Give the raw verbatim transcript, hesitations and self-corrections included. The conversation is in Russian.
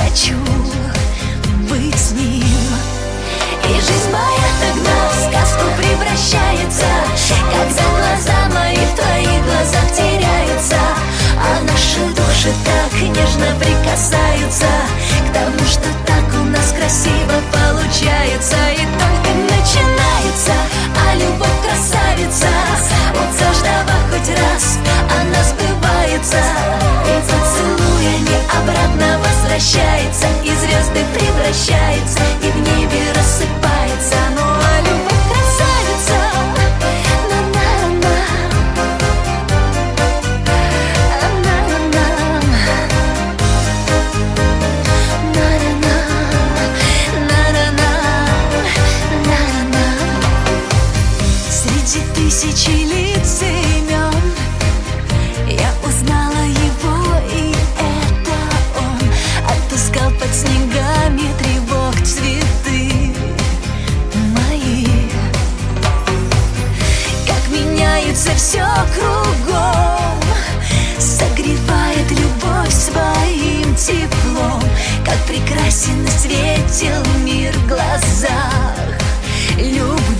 хочу быть с ним. И жизнь моя тогда в сказку превращается, когда глаза мои в твоих глазах теряются, а наши души так нежно прикасаются к тому, что так у нас красиво получается. И только начинается, а любовь красавица, вот заждава хоть раз, она сбывается. И поцелуя не обратно возвращается, и звезды превращается, и в небе рассыпается. Ну а любовь красавица, на-на-на, на-на-на, на-на-на, на-на-на, на-на-на. Среди тысячи лиц и имен я узнала его, и это он. Отпускал под снегами тревог цветы мои. Как меняется все кругом, согревает любовь своим теплом. Как прекрасен и светел мир в глазах любви.